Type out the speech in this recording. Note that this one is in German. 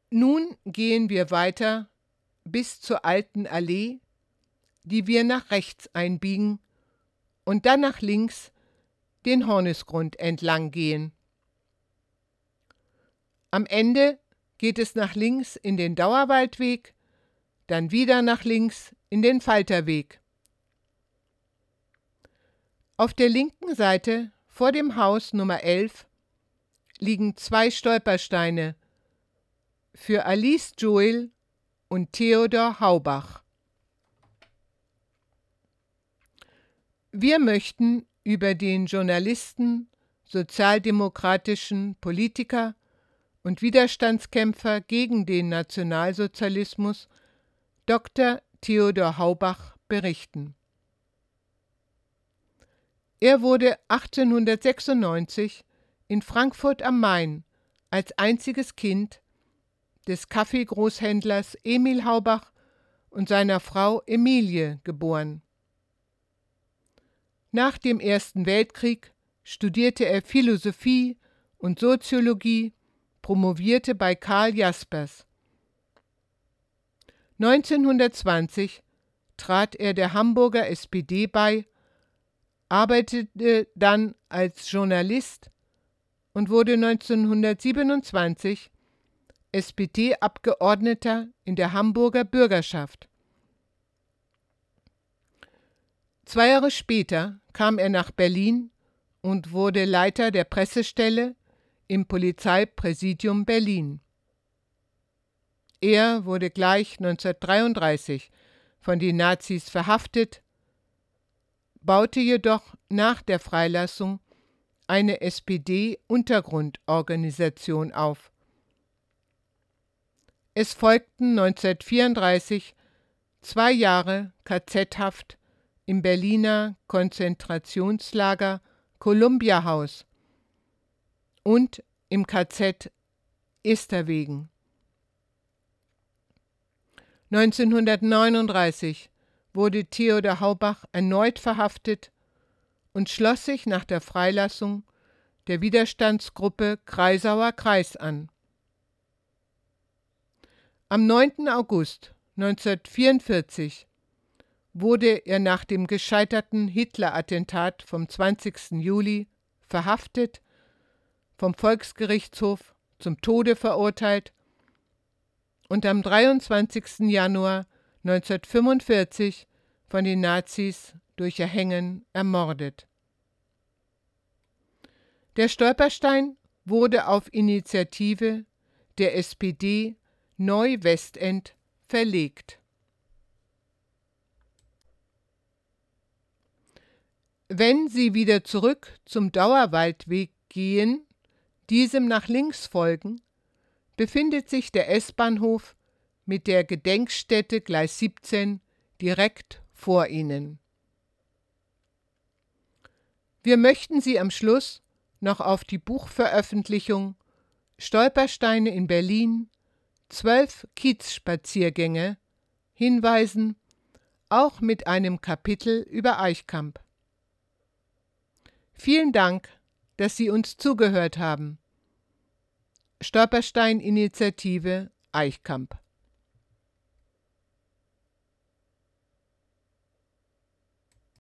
Nun gehen wir weiter bis zur alten Allee, die wir nach rechts einbiegen und dann nach links den Hornisgrund entlang gehen. Am Ende geht es nach links in den Dauerwaldweg, dann wieder nach links in den Falterweg. Auf der linken Seite vor dem Haus Nummer 11 liegen 2 Stolpersteine für Alice Joel und Theodor Haubach. Wir möchten über den Journalisten, sozialdemokratischen Politiker und Widerstandskämpfer gegen den Nationalsozialismus Dr. Theodor Haubach berichten. Er wurde 1896 in Frankfurt am Main als einziges Kind des Kaffeegroßhändlers Emil Haubach und seiner Frau Emilie geboren. Nach dem Ersten Weltkrieg studierte er Philosophie und Soziologie, promovierte bei Karl Jaspers. 1920 trat er der Hamburger SPD bei, arbeitete dann als Journalist und wurde 1927 SPD-Abgeordneter in der Hamburger Bürgerschaft. 2 Jahre später kam er nach Berlin und wurde Leiter der Pressestelle im Polizeipräsidium Berlin. Er wurde gleich 1933 von den Nazis verhaftet, baute jedoch nach der Freilassung eine SPD-Untergrundorganisation auf. Es folgten 1934 2 Jahre KZ-Haft im Berliner Konzentrationslager Columbia-Haus und im KZ Esterwegen. 1939 wurde Theodor Haubach erneut verhaftet und schloss sich nach der Freilassung der Widerstandsgruppe Kreisauer Kreis an. Am 9. August 1944 wurde er nach dem gescheiterten Hitler-Attentat vom 20. Juli verhaftet, vom Volksgerichtshof zum Tode verurteilt und am 23. Januar 1945 von den Nazis durch Erhängen ermordet. Der Stolperstein wurde auf Initiative der SPD Neu-Westend verlegt. Wenn Sie wieder zurück zum Dauerwaldweg gehen, diesem nach links folgen, befindet sich der S-Bahnhof mit der Gedenkstätte Gleis 17 direkt vor Ihnen. Wir möchten Sie am Schluss noch auf die Buchveröffentlichung Stolpersteine in Berlin, 12 Kiezspaziergänge hinweisen, auch mit einem Kapitel über Eichkamp. Vielen Dank, dass Sie uns zugehört haben. Stolperstein-Initiative Eichkamp.